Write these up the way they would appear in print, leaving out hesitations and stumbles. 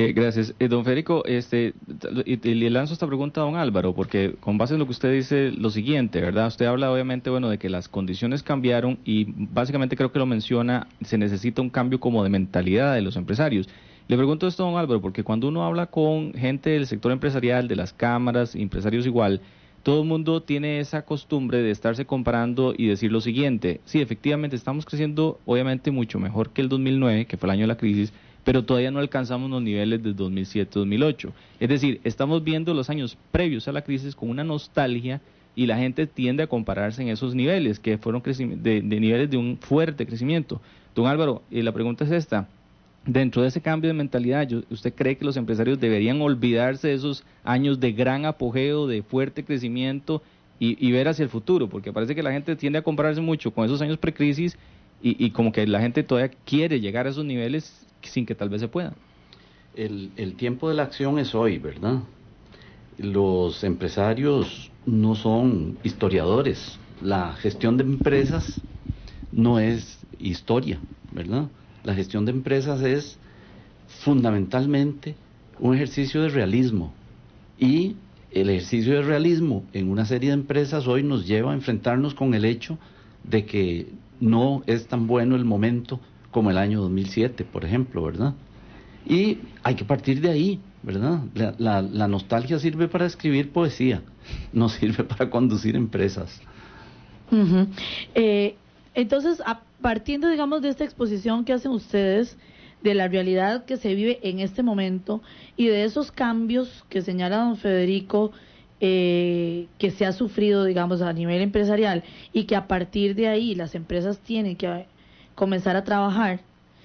Gracias. Don Federico, y le lanzo esta pregunta a don Álvaro, porque con base en lo que usted dice, lo siguiente, ¿verdad? Usted habla obviamente, bueno, de que las condiciones cambiaron y básicamente creo que lo menciona, se necesita un cambio como de mentalidad de los empresarios. Le pregunto esto a don Álvaro, porque cuando uno habla con gente del sector empresarial, de las cámaras, empresarios igual, todo el mundo tiene esa costumbre de estarse comparando y decir lo siguiente: sí, efectivamente estamos creciendo obviamente mucho mejor que el 2009, que fue el año de la crisis, pero todavía no alcanzamos los niveles del 2007-2008. Es decir, estamos viendo los años previos a la crisis con una nostalgia y la gente tiende a compararse en esos niveles, que fueron de niveles de un fuerte crecimiento. Don Álvaro, la pregunta es esta: dentro de ese cambio de mentalidad, ¿usted cree que los empresarios deberían olvidarse de esos años de gran apogeo, de fuerte crecimiento y ver hacia el futuro? Porque parece que la gente tiende a compararse mucho con esos años precrisis y como que la gente todavía quiere llegar a esos niveles sin que tal vez se pueda. El tiempo de la acción es hoy, ¿verdad? Los empresarios no son historiadores. La gestión de empresas no es historia, ¿verdad? La gestión de empresas es fundamentalmente un ejercicio de realismo, y el ejercicio de realismo en una serie de empresas hoy nos lleva a enfrentarnos con el hecho de que no es tan bueno el momento como el año 2007, por ejemplo, ¿verdad? Y hay que partir de ahí, ¿verdad? La nostalgia sirve para escribir poesía, no sirve para conducir empresas. Uh-huh. Entonces, partiendo, digamos, de esta exposición que hacen ustedes, de la realidad que se vive en este momento y de esos cambios que señala don Federico, que se ha sufrido, digamos, a nivel empresarial, y que a partir de ahí las empresas tienen que comenzar a trabajar,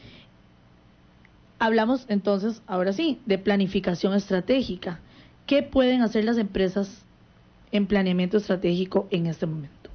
hablamos entonces, ahora sí, de planificación estratégica. ¿Qué pueden hacer las empresas en planeamiento estratégico en este momento?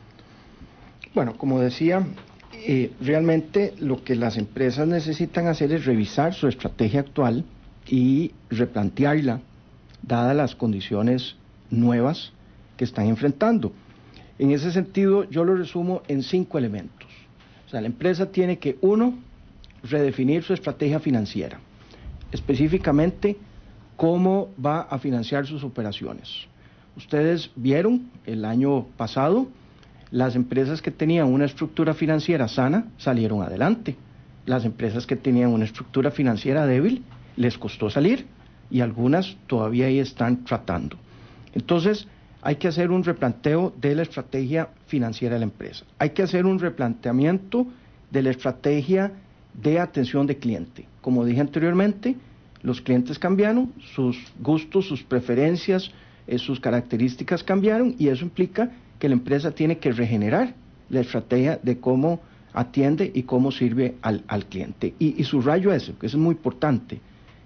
Bueno, como decía, realmente lo que las empresas necesitan hacer es revisar su estrategia actual y replantearla, dadas las condiciones nuevas que están enfrentando. En ese sentido, yo lo resumo en 5 elementos. O sea, la empresa tiene que, 1, redefinir su estrategia financiera, específicamente cómo va a financiar sus operaciones. Ustedes vieron el año pasado, las empresas que tenían una estructura financiera sana salieron adelante. Las empresas que tenían una estructura financiera débil les costó salir, y algunas todavía ahí están tratando. Entonces, hay que hacer un replanteo de la estrategia financiera de la empresa. Hay que hacer un replanteamiento de la estrategia de atención de cliente. Como dije anteriormente, los clientes cambiaron, sus gustos, sus preferencias, sus características cambiaron, y eso implica que la empresa tiene que regenerar la estrategia de cómo atiende y cómo sirve al cliente. Y subrayo eso, que eso es muy importante.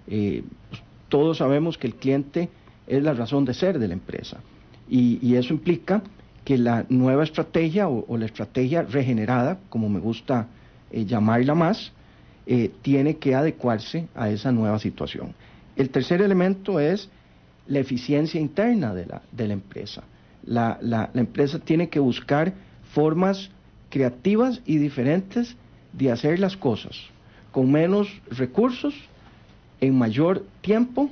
Todos sabemos que el cliente es la razón de ser de la empresa, y eso implica que la nueva estrategia o la estrategia regenerada, como me gusta llamarla más, tiene que adecuarse a esa nueva situación. El tercer elemento es la eficiencia interna de la empresa. La empresa tiene que buscar formas creativas y diferentes de hacer las cosas, con menos recursos, en menor tiempo,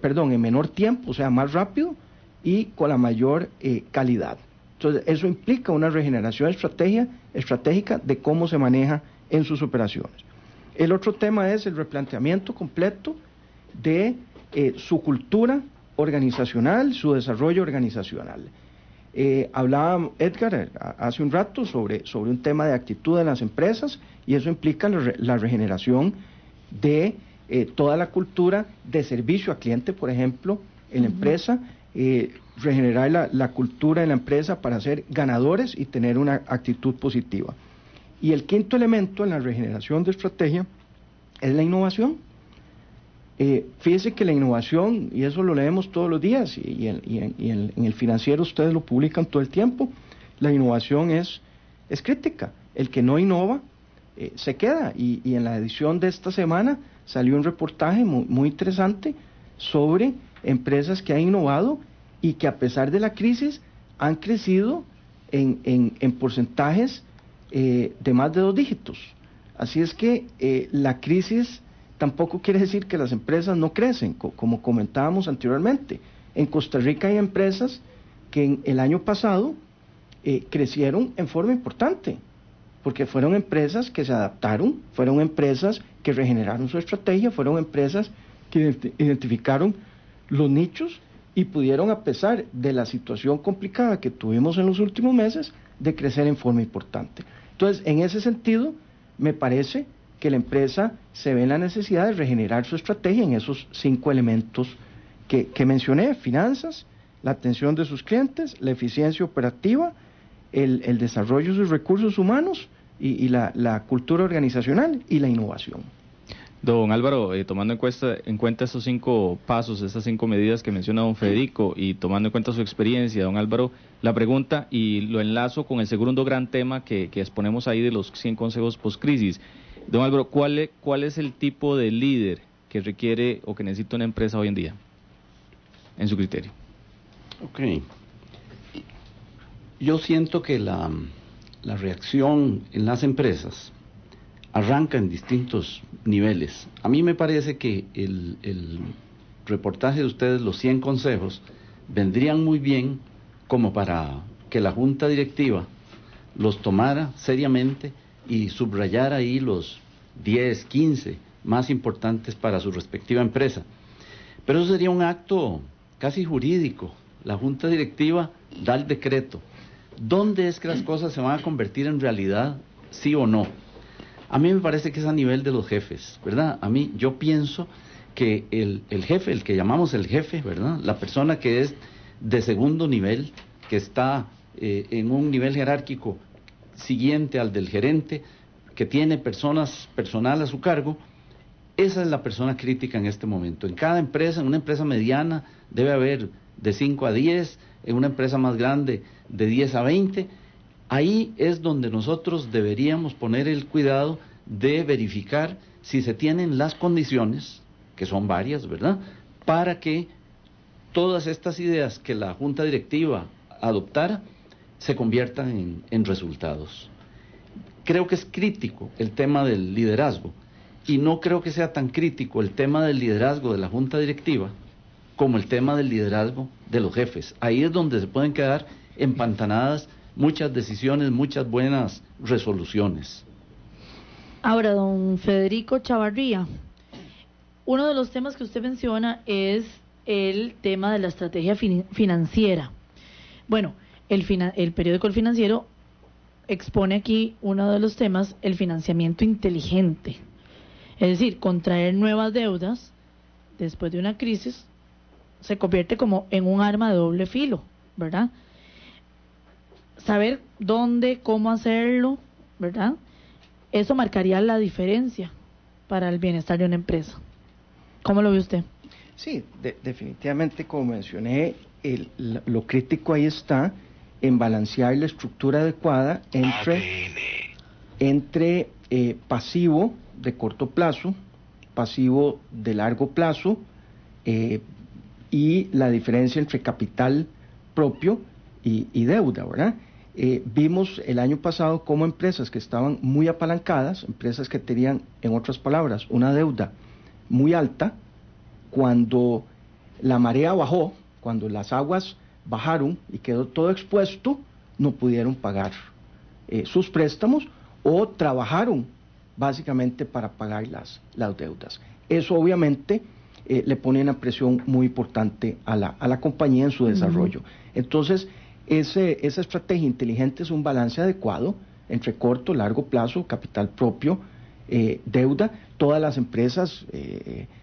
o sea, más rápido, y con la mayor calidad. Entonces, eso implica una regeneración estratégica de cómo se maneja en sus operaciones. El otro tema es el replanteamiento completo de su cultura organizacional, su desarrollo organizacional. Hablaba Edgar hace un rato sobre un tema de actitud en las empresas, y eso implica la regeneración de toda la cultura de servicio al cliente, por ejemplo, en la empresa, regenerar la cultura en la empresa para ser ganadores y tener una actitud positiva. Y el quinto elemento en la regeneración de estrategia es la innovación. Fíjese que la innovación, y eso lo leemos todos los días, y en el financiero ustedes lo publican todo el tiempo, la innovación es crítica. El que no innova se queda, y en la edición de esta semana salió un reportaje muy interesante sobre empresas que han innovado y que a pesar de la crisis han crecido en porcentajes de más de 2 dígitos. Así es que la crisis tampoco quiere decir que las empresas no crecen, como comentábamos anteriormente. En Costa Rica hay empresas que en el año pasado crecieron en forma importante, porque fueron empresas que se adaptaron, fueron empresas que regeneraron su estrategia, fueron empresas que identificaron los nichos y pudieron, a pesar de la situación complicada que tuvimos en los últimos meses, de crecer en forma importante. Entonces, en ese sentido, me parece que la empresa se ve en la necesidad de regenerar su estrategia en esos 5 elementos que mencioné: finanzas, la atención de sus clientes, la eficiencia operativa, el desarrollo de sus recursos humanos y la cultura organizacional y la innovación. Don Álvaro, tomando en cuenta estos 5 pasos, estas 5 medidas que menciona don Federico, y tomando en cuenta su experiencia, don Álvaro, la pregunta, y lo enlazo con el segundo gran tema que exponemos ahí de los 100 consejos post-crisis. Don Álvaro, ¿cuál es el tipo de líder que requiere o que necesita una empresa hoy en día, en su criterio? Ok. Yo siento que la reacción en las empresas arranca en distintos niveles. A mí me parece que el reportaje de ustedes, los 100 consejos, vendrían muy bien como para que la junta directiva los tomara seriamente y subrayara ahí los 10, 15 más importantes para su respectiva empresa. Pero eso sería un acto casi jurídico. La junta directiva da el decreto. ¿Dónde es que las cosas se van a convertir en realidad, sí o no? A mí me parece que es a nivel de los jefes, ¿verdad? Yo pienso que el jefe, el que llamamos el jefe, ¿verdad? La persona que es de segundo nivel, que está en un nivel jerárquico siguiente al del gerente, que tiene personal a su cargo, esa es la persona crítica en este momento. En cada empresa, en una empresa mediana, debe haber de 5 a 10, en una empresa más grande de 10 a 20, ahí es donde nosotros deberíamos poner el cuidado de verificar si se tienen las condiciones, que son varias, ¿verdad?, para que todas estas ideas que la junta directiva adoptara se conviertan en resultados. Creo que es crítico el tema del liderazgo, y no creo que sea tan crítico el tema del liderazgo de la junta directiva como el tema del liderazgo de los jefes. Ahí es donde se pueden quedar empantanadas muchas decisiones, muchas buenas resoluciones. Ahora, don Federico Chavarría, uno de los temas que usted menciona es el tema de la estrategia financiera. Bueno, el periódico El Financiero expone aquí uno de los temas, el financiamiento inteligente. Es decir, contraer nuevas deudas después de una crisis se convierte como en un arma de doble filo, ¿verdad? Saber dónde, cómo hacerlo, ¿verdad? Eso marcaría la diferencia para el bienestar de una empresa. ¿Cómo lo ve usted? Sí, definitivamente, como mencioné, lo crítico ahí está en balancear la estructura adecuada entre pasivo de corto plazo, pasivo de largo plazo, y la diferencia entre capital propio y deuda, ¿verdad? Vimos el año pasado cómo empresas que estaban muy apalancadas, empresas que tenían, en otras palabras, una deuda muy alta, cuando la marea bajó, cuando las aguas bajaron y quedó todo expuesto, no pudieron pagar sus préstamos o trabajaron básicamente para pagar las deudas. Eso obviamente le pone una presión muy importante a la compañía en su desarrollo. Entonces, esa estrategia inteligente es un balance adecuado entre corto, largo plazo, capital propio, deuda. Todas las empresas